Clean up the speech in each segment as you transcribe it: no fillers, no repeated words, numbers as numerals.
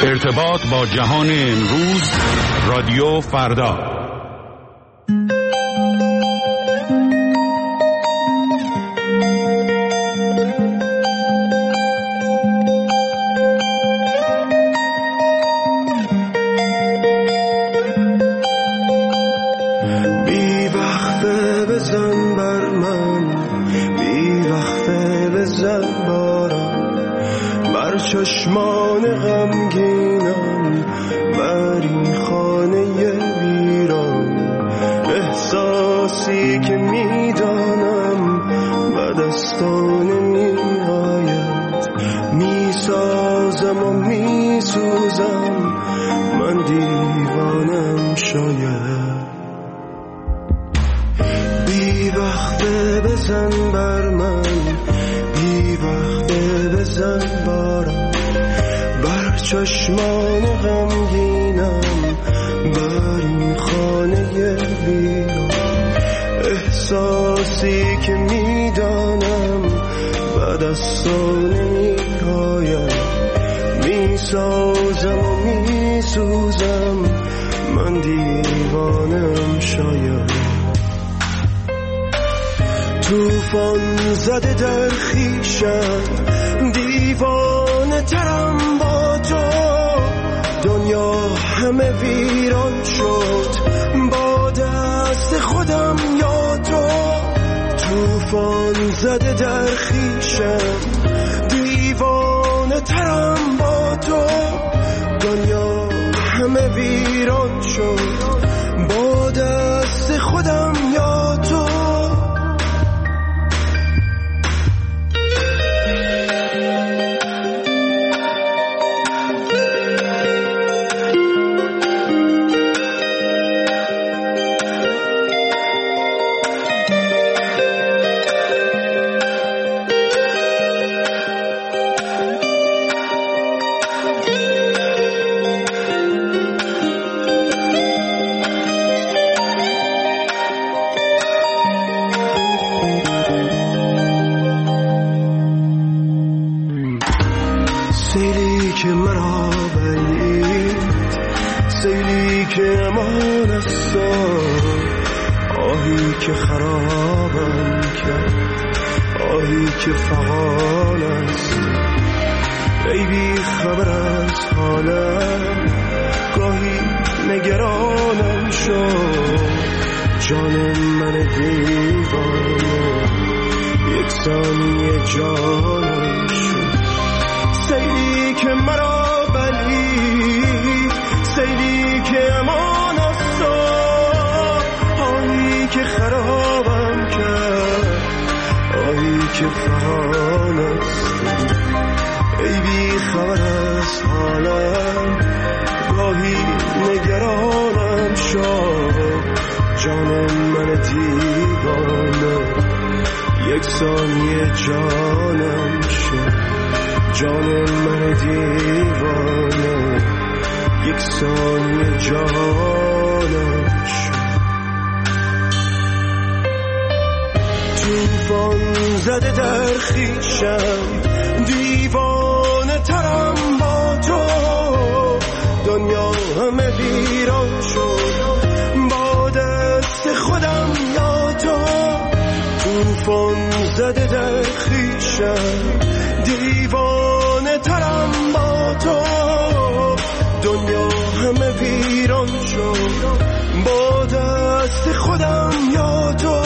ارتباط با جهان امروز، رادیو فردا. بی وقته بزن بر من، بی وقته بزن بارم، بر چشمان غمگینم، بر این خانه ویران. احساسی که میدانم به دستان نمیآید، میسازم و میسوزم، من دیوانم شاید. بی وقته بزن بر من، بی وقته بزن بارم، بر چشمان غمگینم، بر این خانه ویران. احساسی که میدانم به دستان نمیآید، میسازم و میسوزم، من دیوانم شاید. توفان زده در خویشم، دیوانه ترم با تو، دنیا همه ویران شد با دست خودم یا تو. توفان زده در خویشم، دیوانه ترم با تو، دنیا همه ویران شد با دست خودم یا تو. سیلی که مرا برید، سیلی که امان است، آهی که خرابم کرد، آهی که فغان است. ای بی خبر از حالم، گاهی نگرانم شد، جان من دیوانه یک ثانیه جانم شد. سیلی که مرا بلید، سیلی که امان است، آهی که خرابم کرد، آهی که فغان است. ای بی خبر از حالم، گاهی نگرانم شد، جان من دیوانه یک ثانیه جانم شد، جان من دیوانه یک ثانیه جانم شد. توفان زده در خویشم، دیوانه ترم با تو، دنیا همه ویران شد با دست خودم یا تو. توفان زده در خویشم، دیوانه ترم با تو، دنیا همه ویران شد با دست خودم یا تو.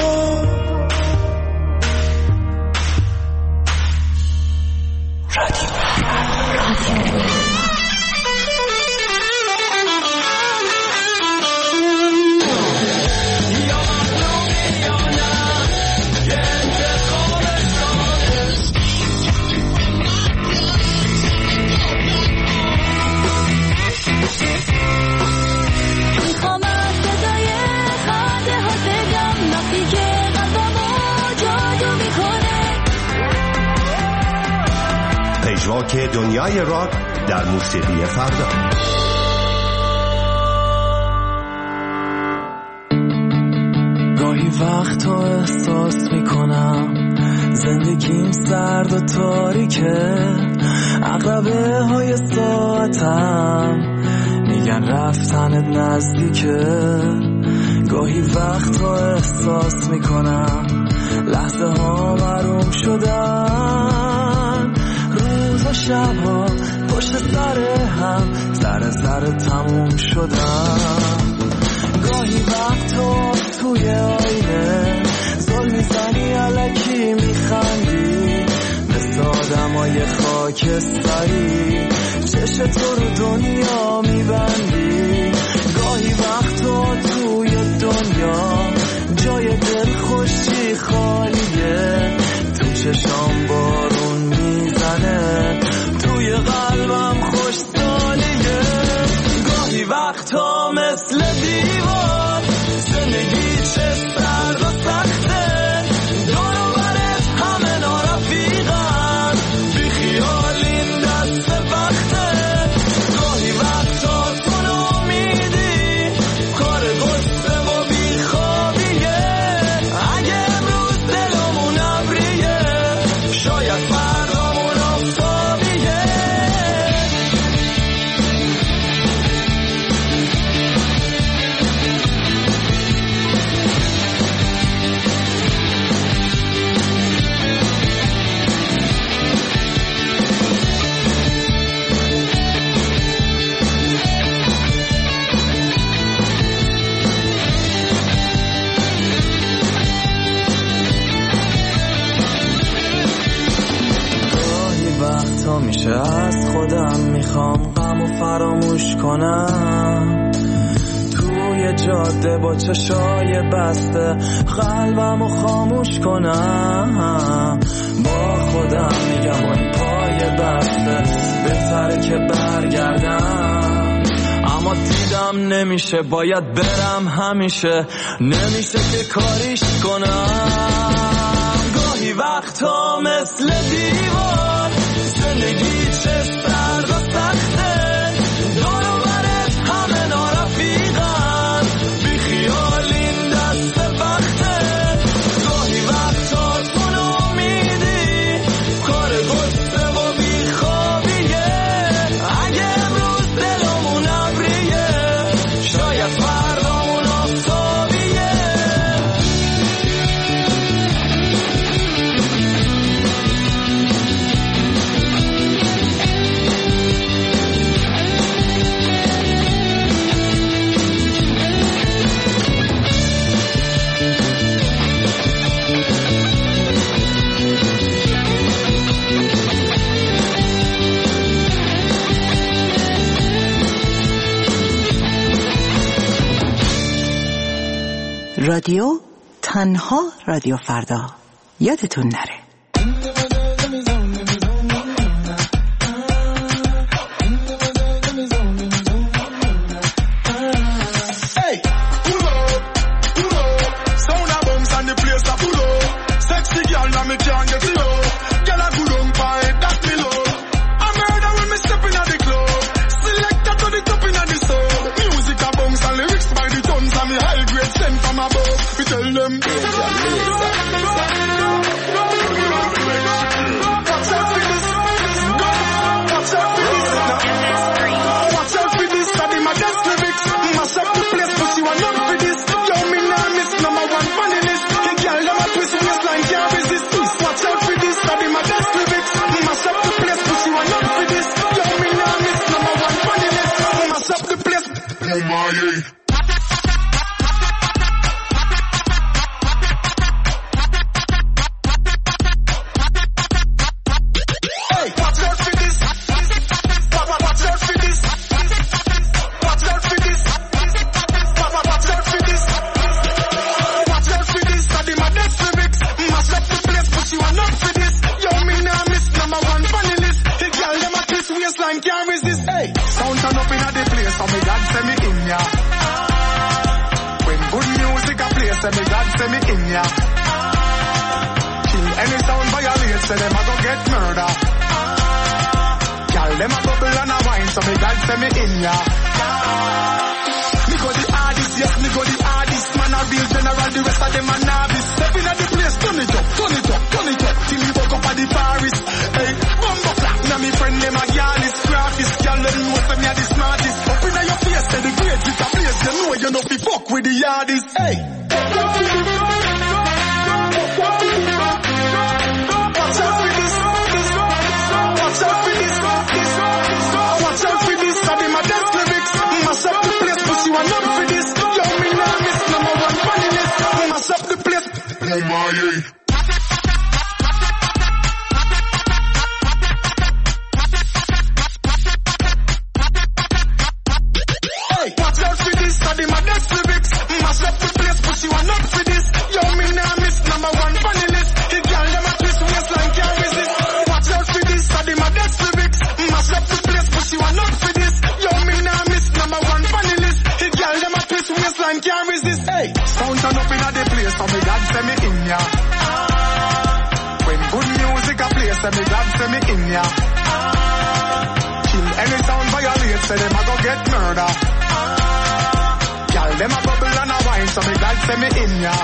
پژواک دنیای راک در موسیقی فردا. گاهی وقتا احساس میکنم زندگیم سرد و تاریکه، عقربه های ساعتم میگن رفتنت نزدیکه. گاهی وقتا احساس میکنم لحظه ها محروم شدن. روز و شب ها پشت سر هم ذره تموم شدن. گاهی وقتا توی آینه زل میزنی الکی میخندی مثل آدمای خاکستری چشم تو رو دنیا میبندی. گاهی وقتا توی دنیا جای دل خوشی خالیه. تو چشام بارون میزنه توی قلبم خوش سالیه. گاهی وقتا مثل دیوار زندگی چه سرد و سخته. دور و برت همه نارفیقن بی خیال این دست وقته. گاهی وقتا تو نامیدی کار غصه و بی خوابیه. اگه امروز دلمون ابریه شاید فردامون آفتابیه. وقتا میشه از خودم میخوام غم و فراموش کنم. توی جاده با چشای بسته قلبم و خاموش کنم. با خودم میگم این پای بسته بهتره که برگردم. اما دیدم نمیشه باید برم همیشه نمیشه که کاریش کنم. گاهی وقتا مثل دیوار زندگی چه سرد و سخته. دور و برت همه نارفیقن بی خیال این دست وقته. گاهی وقتا تو نامیدی کار غصه و بی خوابیه. اگه امروز دلمون ابریه شاید فردامون آفتابیه. رادیو تنها رادیو فردا یادتون نره. So me God send me in ya. Me go the hardest, yes, me go the hardest. Man a real general, the rest of them are novice. Stepping at the place, turn it up, turn it up, turn it up, till he woke up at the forest. Hey, bumbo clap, now me friend them a yarnist, graphist, girl, them know for me are the smartest. Up in your face, say the grades with a place, you know fi fuck with the yardies. Hey. Can't resist, hey. Sound turn up in a the place, so me God send me in ya. When good music a play, so me God send me in ya. Kill any sound violate, say them a go get murder. Y'all them a bubble and a wine, so me God send me in ya.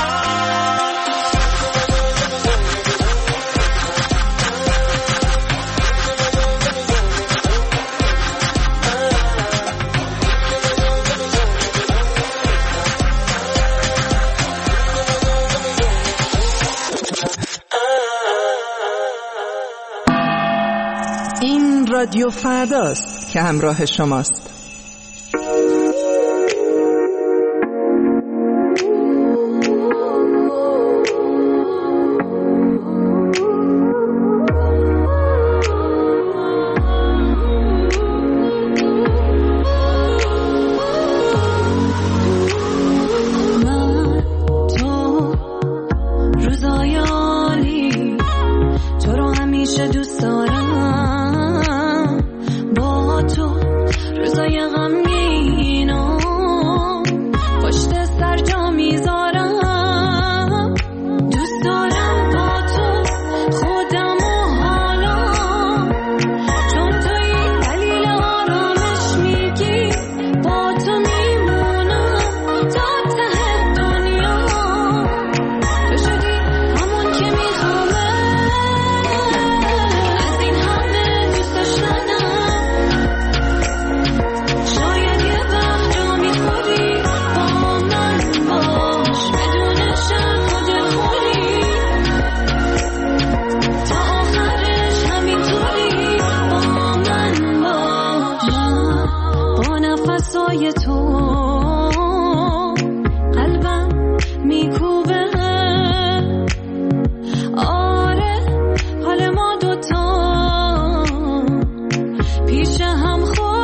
رادیو فرداست که همراه شماست. پیش هم